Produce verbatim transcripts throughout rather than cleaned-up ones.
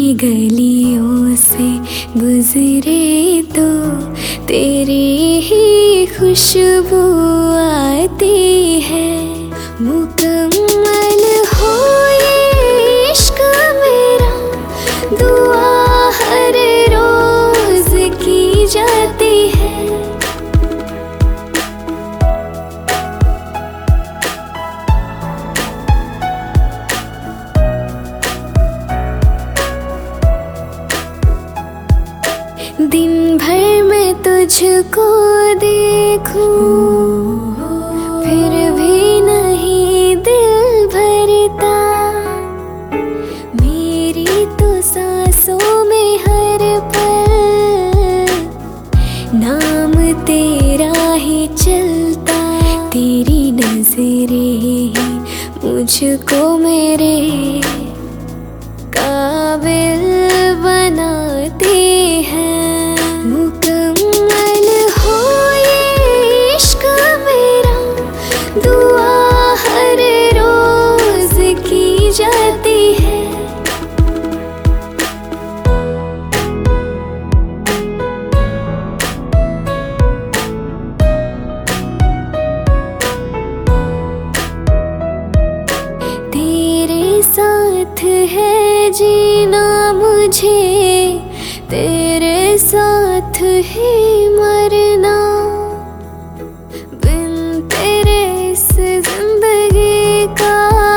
गलियों से गुजरे तो तेरी ही खुशबू आती है। मुकम्मल हो ये इश्क मेरा, दुआ हर रोज की जाती है। दिन भर मैं तुझको देखूं, फिर भी नहीं दिल भरता। मेरी तो सांसों में हर पल नाम तेरा ही चलता। तेरी नजरें ही मुझको मेरे काबिल बनाती है। मुकम्मल हो ये इश्क मेरा, दुआ हर रोज की जाती है। तेरे साथ है जीना मुझे, तेरे साथ ही मरना। बिन तेरे इस जिंदगी का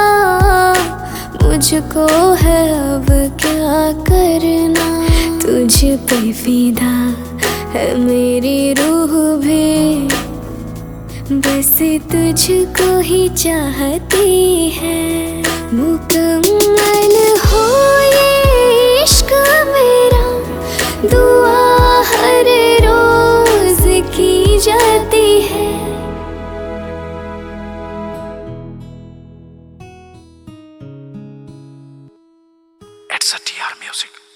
मुझको है अब क्या करना। तुझ पे फिदा है मेरी रूह भी, बस तुझको ही चाहती है। मुकम्मल हो ये इश्क मेरा, दुआ हर रोज की जाती है। It's a T R Music.